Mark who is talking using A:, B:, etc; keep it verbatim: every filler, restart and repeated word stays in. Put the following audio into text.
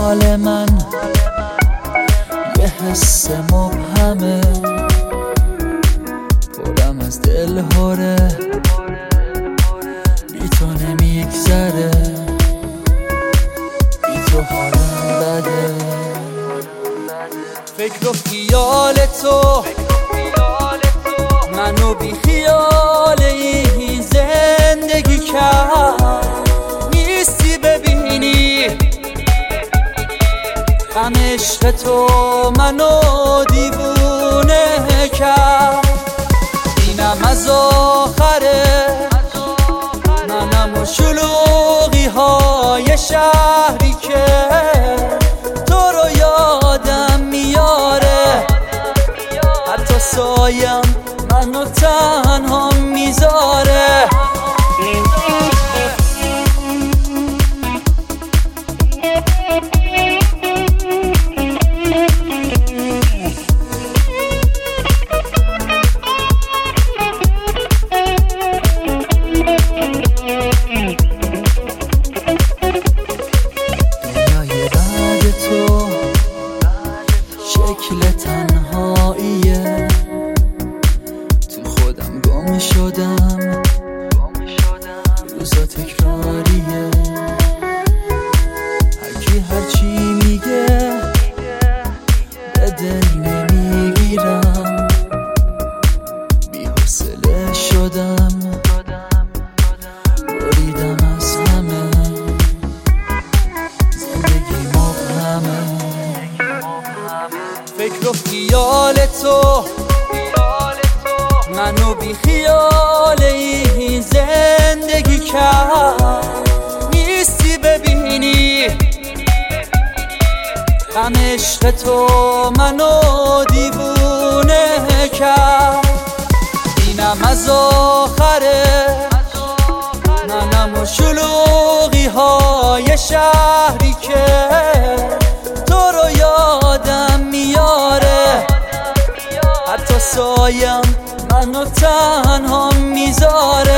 A: خیال من یه حس مبهمه، پرم از دل هره، بی تو نمیگذره، بی تو حالم بده. فکر و خیال تو منو بی خیال این زندگی کرد، نیستی ببینی غم عشق تو منو دیوونه کرد. اینم از آخره منم و شلوغی های شهری که تو رو یادم میاره، حتی سایم منو تنها میذاره. دنیای بعد تو شکل تنهاییه، تو خودم گم شدم، روزا تکراریه، هرکی هرچی میگه به دل نمیگیرم، بی حوصله شدم، بریدم از همه، زندگی مبهمه. فکر و خیال تو منو بی خیال این زندگی کرد، نیستی ببینی غم عشق تو منو دیوونه کرد. اینم از آخره منم و شلوغی های شهری که تو رو یادم میاره، حتی سایم منو تنها میذاره.